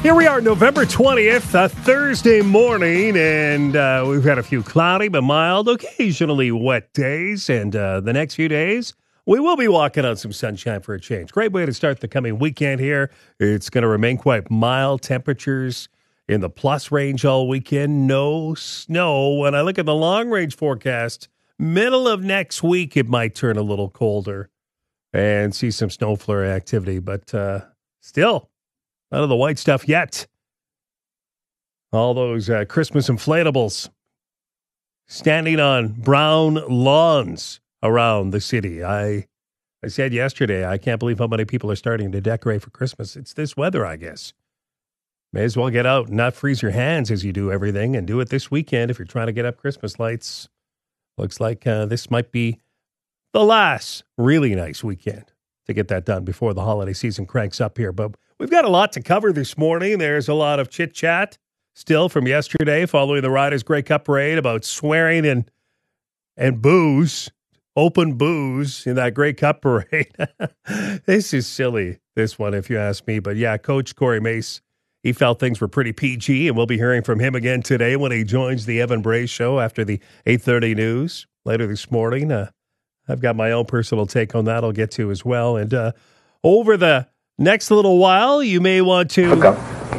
Here we are, November 20th, a Thursday morning, and we've had a few cloudy but mild, occasionally wet days, and the next few days, we will be walking on some sunshine for a change. Great way to start the coming weekend here. It's going to remain quite mild, temperatures in the plus range all weekend, no snow. When I look at the long-range forecast, middle of next week, it might turn a little colder and see some snow flurry activity, but still, none of the white stuff yet. All those Christmas inflatables standing on brown lawns around the city. I said yesterday, I can't believe how many people are starting to decorate for Christmas. It's this weather, I guess. May as well get out and not freeze your hands as you do everything, and do it this weekend if you're trying to get up Christmas lights. Looks like this might be the last really nice weekend to get that done before the holiday season cranks up here. But we've got a lot to cover this morning. There's a lot of chit-chat still from yesterday following the Riders Grey Cup parade about swearing and booze, open booze in that Grey Cup parade. This is silly, this one, if you ask me. But yeah, Coach Corey Mace, he felt things were pretty PG, and we'll be hearing from him again today when he joins the Evan Bray Show after the 8:30 news later this morning. I've got my own personal take on that I'll get to as well. And over the next little while, you may want to look up,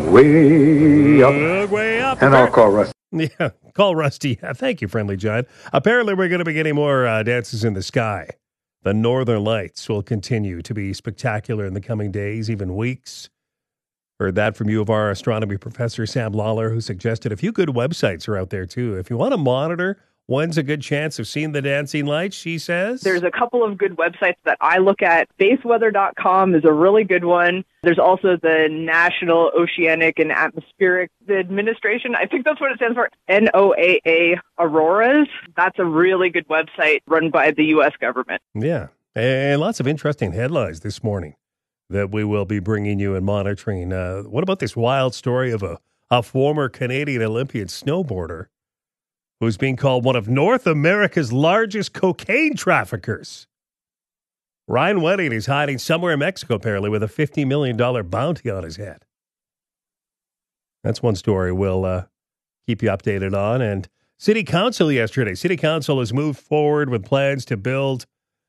way up, and I'll call Rusty. Yeah, call Rusty. Thank you, Friendly Giant. Apparently, we're going to be getting more dances in the sky. The Northern Lights will continue to be spectacular in the coming days, even weeks. Heard that from U of R astronomy professor Sam Lawler, who suggested a few good websites are out there, too. If you want to monitor when's a good chance of seeing the dancing lights, she says? There's a couple of good websites that I look at. Spaceweather.com is a really good one. There's also the National Oceanic and Atmospheric Administration. I think that's what it stands for. NOAA Auroras. That's a really good website run by the U.S. government. Yeah, and lots of interesting headlines this morning that we will be bringing you and monitoring. What about this wild story of a former Canadian Olympian snowboarder who's being called one of North America's largest cocaine traffickers? Ryan Wedding is hiding somewhere in Mexico, apparently, with a $50 million bounty on his head. That's one story we'll keep you updated on. And City Council yesterday. City Council has moved forward with plans to build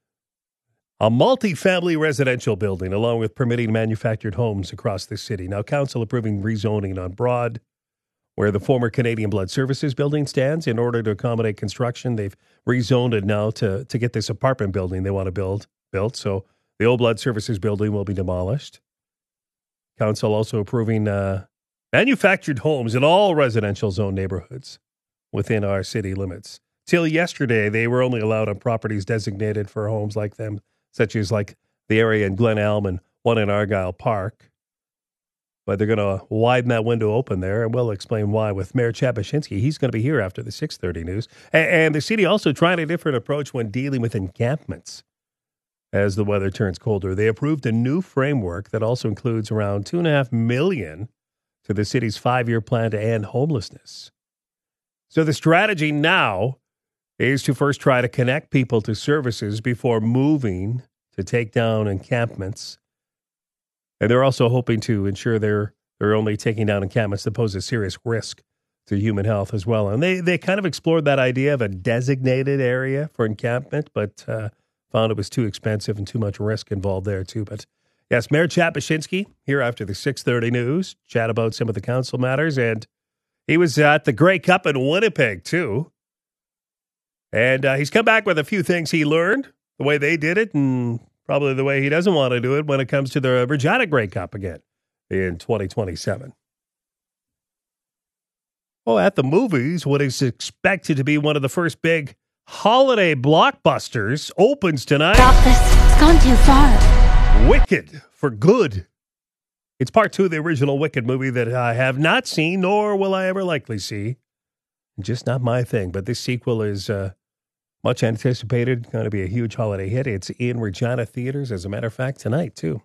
a multi-family residential building along with permitting manufactured homes across the city. Now, Council approving rezoning on Broad, where the former Canadian Blood Services building stands, in order to accommodate construction. They've rezoned it now to get this apartment building they want to built. So the old Blood Services building will be demolished. Council also approving manufactured homes in all residential zone neighborhoods within our city limits. Till yesterday, they were only allowed on properties designated for homes like them, such as like the area in Glen Elm and one in Argyle Park. But they're going to widen that window open there, and we'll explain why with Mayor Chad Baczynski. He's going to be here after the 6:30 news. And the city also trying a different approach when dealing with encampments as the weather turns colder. They approved a new framework that also includes around $2.5 million to the city's 5-year plan to end homelessness. So the strategy now is to first try to connect people to services before moving to take down encampments. And they're also hoping to ensure they're only taking down encampments that pose a serious risk to human health as well. And they kind of explored that idea of a designated area for encampment, but found it was too expensive and too much risk involved there too. But yes, Mayor Chad Baczynski here after the 6:30 news, chat about some of the council matters. And he was at the Grey Cup in Winnipeg too. And he's come back with a few things he learned, the way they did it, and probably the way he doesn't want to do it when it comes to the Regina Grey Cup again in 2027. Oh, at the movies, what is expected to be one of the first big holiday blockbusters opens tonight. Stop this. It's gone too far. Wicked for Good. It's part 2 of the original Wicked movie that I have not seen, nor will I ever likely see. Just not my thing. But this sequel is much anticipated. Going to be a huge holiday hit. It's in Regina theaters, as a matter of fact, tonight, too.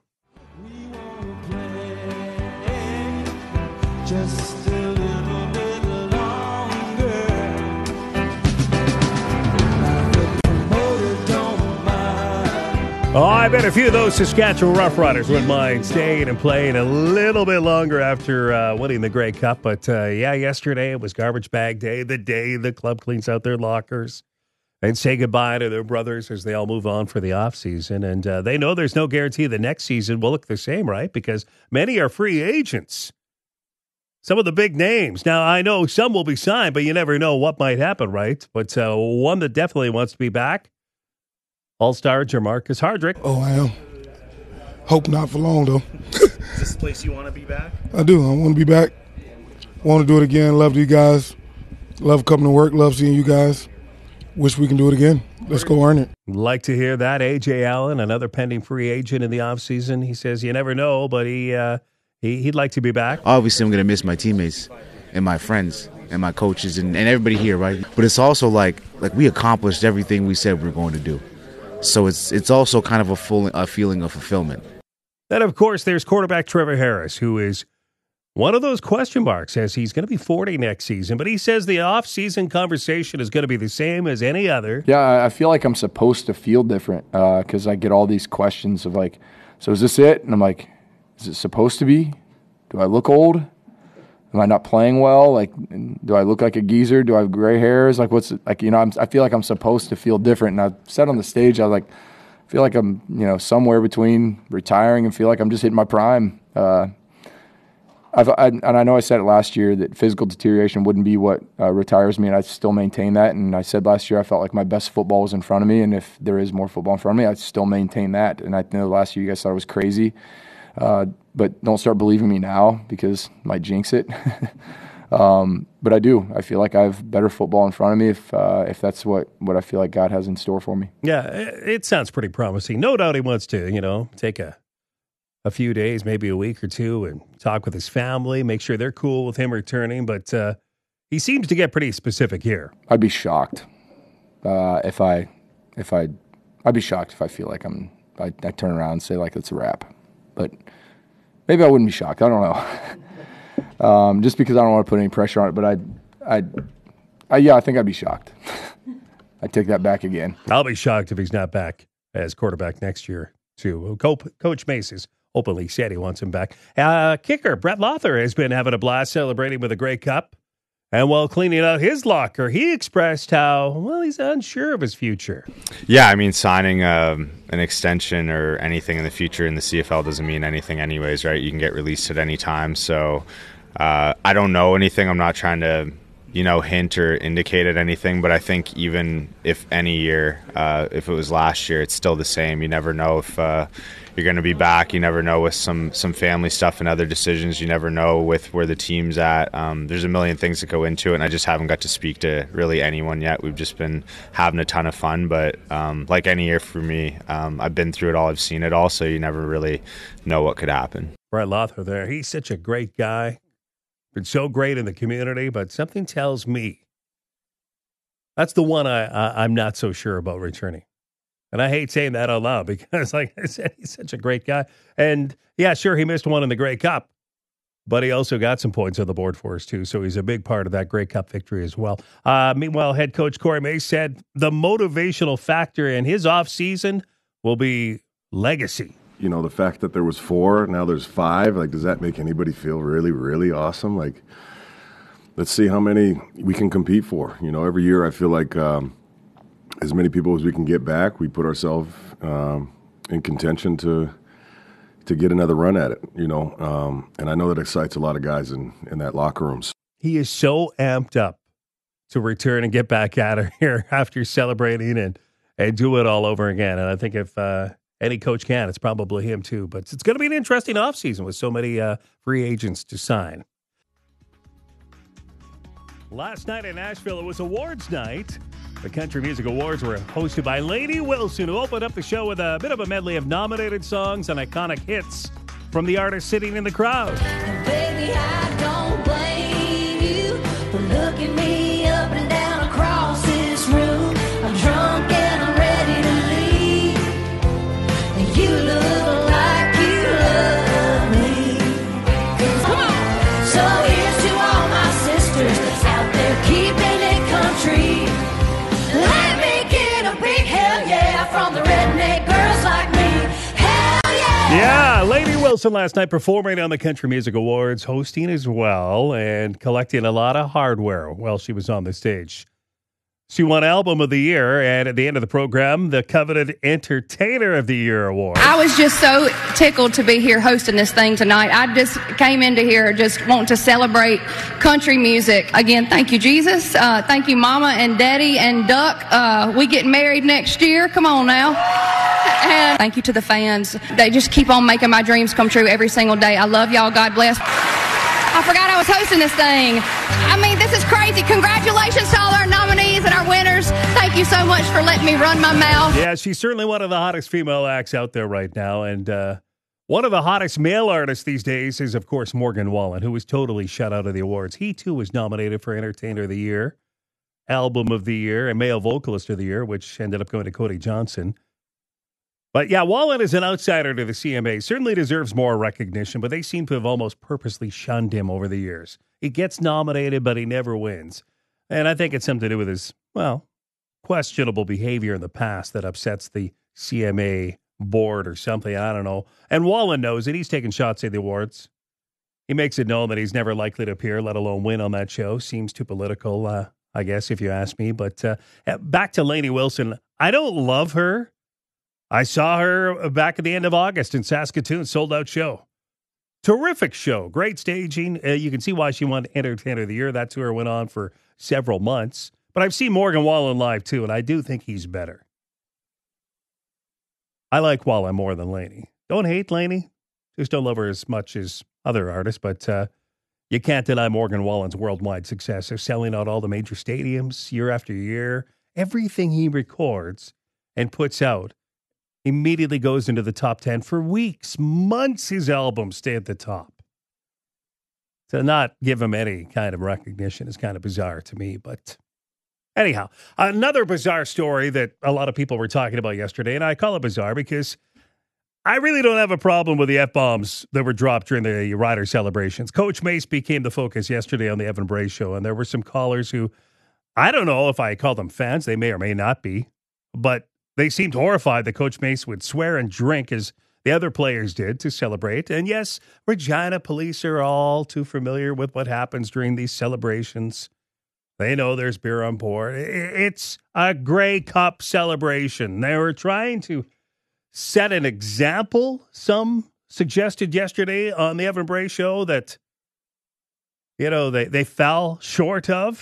Just a little bit longer. Oh, I bet a few of those Saskatchewan Roughriders wouldn't mind staying and playing a little bit longer after winning the Grey Cup. But, yesterday it was garbage bag day, the day the club cleans out their lockers and say goodbye to their brothers as they all move on for the offseason. And they know there's no guarantee the next season will look the same, right? Because many are free agents. Some of the big names. Now, I know some will be signed, but you never know what might happen, right? But one that definitely wants to be back, All-Star Jermarcus Hardrick. Oh, I am. Hope not for long, though. Is this the place you want to be back? I do. I want to be back. Want to do it again. Love you guys. Love coming to work. Love seeing you guys. Wish we can do it again. Let's go earn it. Like to hear that. A.J. Allen, another pending free agent in the offseason. He says you never know, but he'd like to be back. Obviously, I'm going to miss my teammates and my friends and my coaches and everybody here, right? But it's also like we accomplished everything we said we were going to do. So it's also kind of a feeling of fulfillment. Then, of course, there's quarterback Trevor Harris, who is one of those question marks, as he's going to be 40 next season. But he says the off-season conversation is going to be the same as any other. Yeah, I feel like I'm supposed to feel different because I get all these questions of like, so is this it? And I'm like, is it supposed to be? Do I look old? Am I not playing well? Like, do I look like a geezer? Do I have gray hairs? Like, what's it? Like, I feel like I'm supposed to feel different. And I've said on the stage, I feel like I'm, somewhere between retiring and feel like I'm just hitting my prime. And I know I said it last year that physical deterioration wouldn't be what retires me, and I still maintain that. And I said last year I felt like my best football was in front of me, and if there is more football in front of me, I still maintain that. And I know last year you guys thought I was crazy. But don't start believing me now because it might jinx it. But I do. I feel like I have better football in front of me if that's what I feel like God has in store for me. Yeah, it sounds pretty promising. No doubt he wants to, take a few days, maybe a week or two, and talk with his family, make sure they're cool with him returning. But he seems to get pretty specific here. I'd be shocked I'd be shocked if I feel like I turn around and say like it's a wrap. But maybe I wouldn't be shocked. I don't know. Just because I don't want to put any pressure on it. But I think I'd be shocked. I take that back again. I'll be shocked if he's not back as quarterback next year, too. Coach Mace has openly said he wants him back. Kicker Brett Lothar has been having a blast celebrating with a Grey Cup. And while cleaning out his locker, he expressed how, he's unsure of his future. Yeah, I mean, signing an extension or anything in the future in the CFL doesn't mean anything anyways, right? You can get released at any time. So I don't know anything. I'm not trying to, hint or indicate at anything. But I think even if any year, if it was last year, it's still the same. You never know if you're going to be back. You never know with some family stuff and other decisions. You never know with where the team's at. There's a million things that go into it, and I just haven't got to speak to really anyone yet. We've just been having a ton of fun, but like any year for me, I've been through it all. I've seen it all, so you never really know what could happen. Brett Lothar there. He's such a great guy. Been so great in the community, but something tells me that's the one I'm not so sure about returning. And I hate saying that out loud because, like I said, he's such a great guy. And, yeah, sure, he missed one in the Grey Cup, but he also got some points on the board for us, too. So he's a big part of that Grey Cup victory as well. Meanwhile, head coach Corey Mace said the motivational factor in his offseason will be legacy. The fact that there was 4, now there's 5, does that make anybody feel really, really awesome? Let's see how many we can compete for. Every year I feel like as many people as we can get back, we put ourselves in contention to get another run at it, and I know that excites a lot of guys in that locker room. He is so amped up to return and get back out of here after celebrating and do it all over again. And I think if any coach can, it's probably him too. But it's going to be an interesting offseason with so many free agents to sign. Last night in Nashville, it was awards night. The Country Music Awards were hosted by Lainey Wilson, who opened up the show with a bit of a medley of nominated songs and iconic hits from the artists sitting in the crowd. Baby, I don't blame you for looking me up and down across this room. I'm drunk and I'm ready to leave. And you look like you love me. Come on! So here's to all my sisters out there keeping it country. Let me get a big hell yeah from the redneck girls like me. Wilson last night performing on the Country Music Awards, hosting as well, and collecting a lot of hardware while she was on the stage. She won Album of the Year, and at the end of the program, the coveted Entertainer of the Year award. I was just so tickled to be here hosting this thing tonight. I just came into here just wanting to celebrate country music. Again, thank you, Jesus. Thank you, Mama and Daddy and Duck. We get married next year. Come on now. And thank you to the fans. They just keep on making my dreams come true every single day. I love y'all. God bless. I forgot I was hosting this thing. I mean, this is crazy. Congratulations to all our nominees and our winners. Thank you so much for letting me run my mouth. Yeah, she's certainly one of the hottest female acts out there right now. And one of the hottest male artists these days is, of course, Morgan Wallen, who was totally shut out of the awards. He, too, was nominated for Entertainer of the Year, Album of the Year, and Male Vocalist of the Year, which ended up going to Cody Johnson. But yeah, Wallen is an outsider to the CMA. Certainly deserves more recognition, but they seem to have almost purposely shunned him over the years. He gets nominated, but he never wins. And I think it's something to do with his, well, questionable behavior in the past that upsets the CMA board or something. I don't know. And Wallen knows it. He's taking shots at the awards. He makes it known that he's never likely to appear, let alone win on that show. Seems too political, I guess, if you ask me. But back to Lainey Wilson. I don't love her. I saw her back at the end of August in Saskatoon, sold-out show. Terrific show, great staging. You can see why she won Entertainer of the Year. That tour went on for several months. But I've seen Morgan Wallen live, too, and I do think he's better. I like Wallen more than Lainey. Don't hate Lainey. Just don't love her as much as other artists. But you can't deny Morgan Wallen's worldwide success. They're selling out all the major stadiums year after year. Everything he records and puts out immediately goes into the top 10 for weeks, months. His albums stay at the top. To not give him any kind of recognition is kind of bizarre to me. But anyhow, another bizarre story that a lot of people were talking about yesterday, and I call it bizarre because I really don't have a problem with the F-bombs that were dropped during the Rider celebrations. Coach Mace became the focus yesterday on the Evan Bray show, and there were some callers who, I don't know if I call them fans, they may or may not be, but they seemed horrified that Coach Mace would swear and drink as the other players did to celebrate. And yes, Regina police are all too familiar with what happens during these celebrations. They know there's beer on board. It's a Grey Cup celebration. They were trying to set an example, some suggested yesterday on the Evan Bray show, that, you know, they fell short of.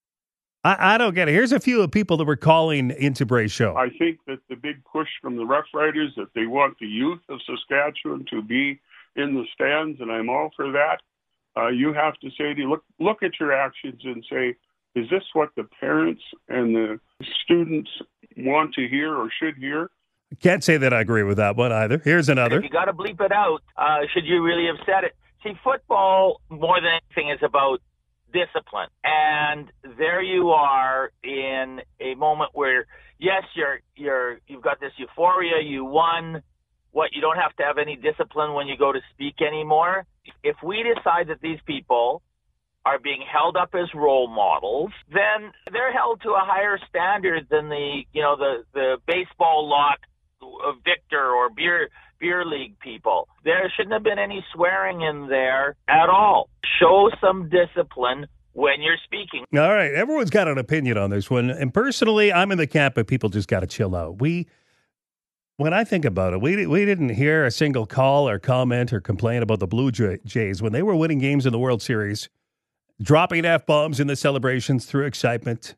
I don't get it. Here's a few of the people that were calling into Bray's show. I think that the big push from the Rough Riders, that they want the youth of Saskatchewan to be in the stands, and I'm all for that. You have to say, look at your actions and say, is this what the parents and the students want to hear or should hear? I can't say that I agree with that one either. Here's another. If you got to bleep it out, should you really have said it? See, football, more than anything, is about discipline. And there you are in a moment where, yes, you've got this euphoria, you won. What, you don't have to have any discipline when you go to speak anymore? If we decide that these people are being held up as role models, then they're held to a higher standard than the baseball lot of Victor or beer league people. There shouldn't have been any swearing in there at all. Show some discipline when you're speaking. All right. Everyone's got an opinion on this one. And personally, I'm in the camp of people just got to chill out. When I think about it, we didn't hear a single call or comment or complaint about the Blue Jays when they were winning games in the World Series, dropping F-bombs in the celebrations through excitement.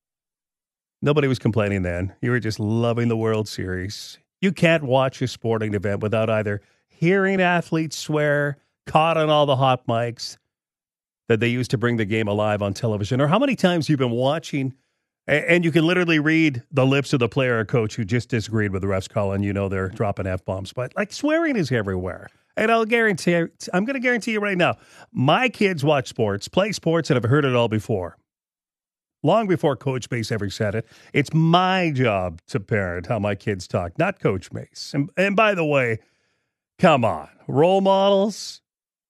Nobody was complaining then. You were just loving the World Series. You can't watch a sporting event without either hearing athletes swear, caught on all the hot mics that they used to bring the game alive on television, or how many times you've been watching and you can literally read the lips of the player or coach who just disagreed with the ref's call and you know they're dropping F-bombs. But like swearing is everywhere. And I'm going to guarantee you right now, my kids watch sports, play sports, and have heard it all before. Long before Coach Mace ever said it. It's my job to parent how my kids talk, not Coach Mace. And by the way, come on, role models?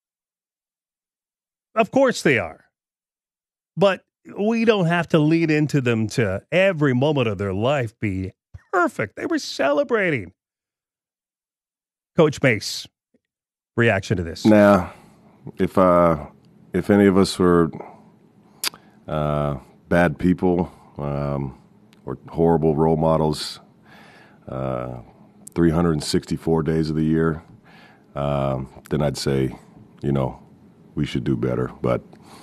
Of course they are. But we don't have to lead into them to every moment of their life be perfect. They were celebrating. Coach Mace, reaction to this? Nah. If any of us were bad people or horrible role models 364 days of the year, then I'd say, we should do better. But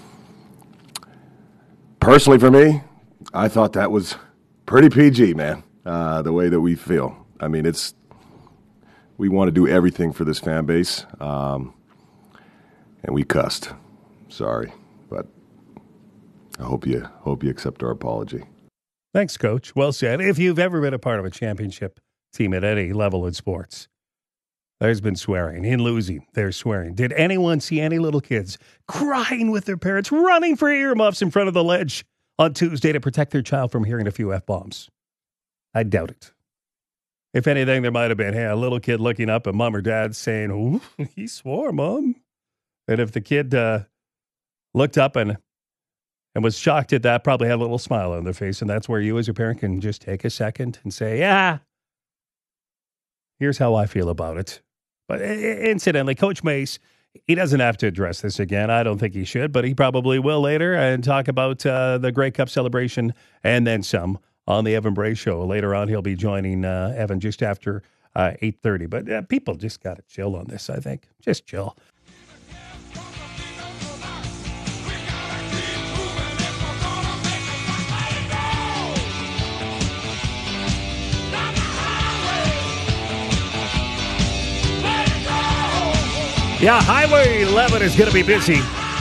personally for me, I thought that was pretty PG, man, the way that we feel. I mean, we want to do everything for this fan base, and we cussed. Sorry, but I hope you accept our apology. Thanks, Coach. Well said. If you've ever been a part of a championship team at any level in sports, there's been swearing. In losing, there's swearing. Did anyone see any little kids crying with their parents, running for earmuffs in front of the ledge on Tuesday to protect their child from hearing a few F-bombs? I doubt it. If anything, there might have been, a little kid looking up at mom or dad saying, "Ooh, he swore, Mom." And if the kid looked up and was shocked at that, probably had a little smile on their face, and that's where you as a parent can just take a second and say, yeah, here's how I feel about it. But incidentally, Coach Mace, he doesn't have to address this again. I don't think he should, but he probably will later and talk about the Grey Cup celebration and then some on the Evan Bray Show. Later on, he'll be joining Evan just after 8:30. But people just got to chill on this, I think. Just chill. Yeah, Highway 11 is going to be busy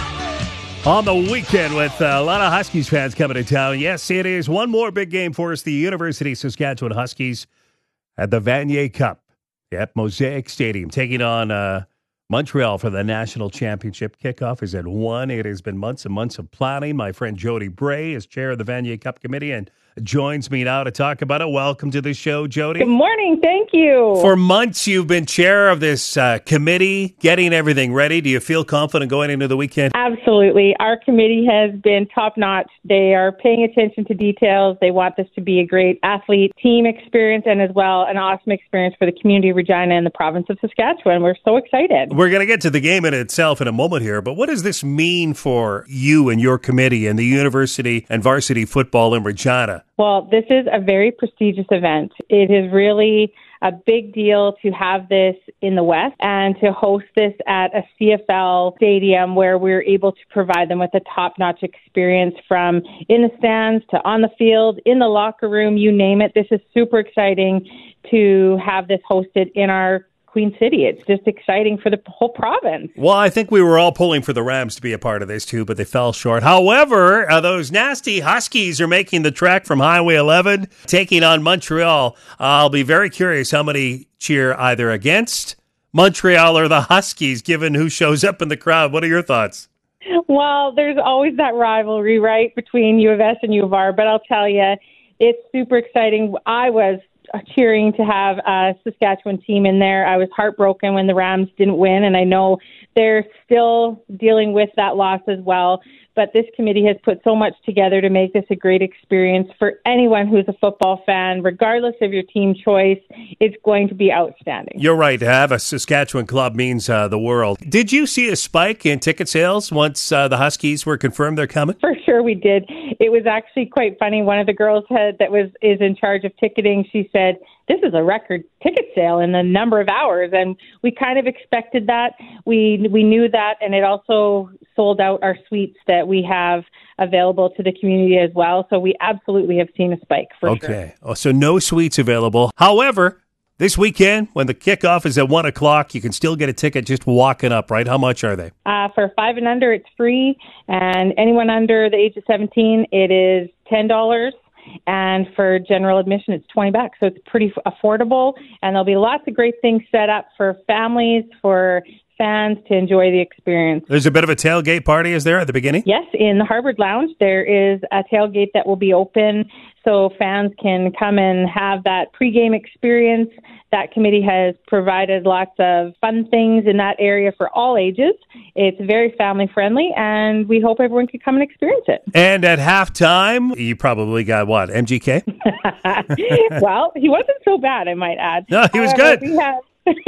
on the weekend with a lot of Huskies fans coming to town. Yes, it is one more big game for us, the University of Saskatchewan Huskies at the Vanier Cup at Mosaic Stadium, taking on Montreal for the national championship. Kickoff is at 1. It has been months and months of planning. My friend Jody Bray is chair of the Vanier Cup committee and joins me now to talk about it. Welcome to the show, Jody. Good morning. Thank you. For months, you've been chair of this committee, getting everything ready. Do you feel confident going into the weekend? Absolutely. Our committee has been top-notch. They are paying attention to details. They want this to be a great athlete team experience and as well an awesome experience for the community of Regina and the province of Saskatchewan. We're so excited. We're going to get to the game in itself in a moment here, but what does this mean for you and your committee and the university and varsity football in Regina? Well, this is a very prestigious event. It is really a big deal to have this in the West and to host this at a CFL stadium where we're able to provide them with a top-notch experience from in the stands to on the field, in the locker room, you name it. This is super exciting to have this hosted in our Queen City. It's just exciting for the whole province. Well, I think we were all pulling for the Rams to be a part of this too, but they fell short. However, those nasty Huskies are making the trek from Highway 11, taking on Montreal. I'll be very curious how many cheer either against Montreal or the Huskies, given who shows up in the crowd. What are your thoughts? Well, there's always that rivalry, right, between U of S and U of R, but I'll tell you, it's super exciting. I was cheering to have a Saskatchewan team in there. I was heartbroken when the Rams didn't win, and I know they're still dealing with that loss as well. But this committee has put so much together to make this a great experience for anyone who's a football fan, regardless of your team choice. It's going to be outstanding. You're right. To have a Saskatchewan club means the world. Did you see a spike in ticket sales once the Huskies were confirmed they're coming? For sure we did. It was actually quite funny. One of the girls is in charge of ticketing, she said, this is a record ticket sale in the number of hours. And we kind of expected that. We knew that. And it also sold out our suites that we have available to the community as well. So we absolutely have seen a spike for sure. Okay. Oh, so no suites available. However, this weekend, when the kickoff is at 1 o'clock, you can still get a ticket just walking up, right? How much are they? For 5 and under, it's free. And anyone under the age of 17, it is $10. And for general admission, it's $20. So it's pretty affordable. And there'll be lots of great things set up for families, for fans to enjoy the experience. There's a bit of a tailgate party, is there, at the beginning? Yes, in the Harvard Lounge, there is a tailgate that will be open so fans can come and have that pregame experience. That committee has provided lots of fun things in that area for all ages. It's very family-friendly, and we hope everyone can come and experience it. And at halftime, you probably got, what, MGK? Well, he wasn't so bad, I might add. No, he was good.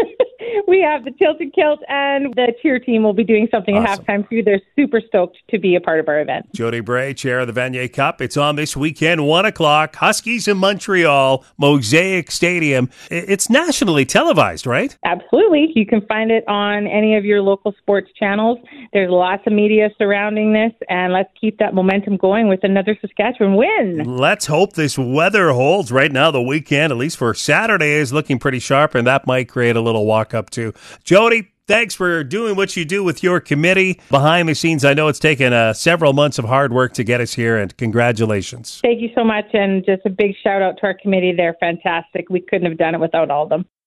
We have the Tilted Kilt and the cheer team will be doing something at halftime too. They're super stoked to be a part of our event. Jody Bray, chair of the Vanier Cup. It's on this weekend, 1 o'clock. Huskies in Montreal, Mosaic Stadium. It's nationally televised, right? Absolutely. You can find it on any of your local sports channels. There's lots of media surrounding this, and let's keep that momentum going with another Saskatchewan win. Let's hope this weather holds. Right now, the weekend, at least for Saturday, is looking pretty sharp, and that might create a little walk-up too. Jody, thanks for doing what you do with your committee. Behind the scenes, I know it's taken several months of hard work to get us here, and congratulations. Thank you so much, and just a big shout-out to our committee. They're fantastic. We couldn't have done it without all of them.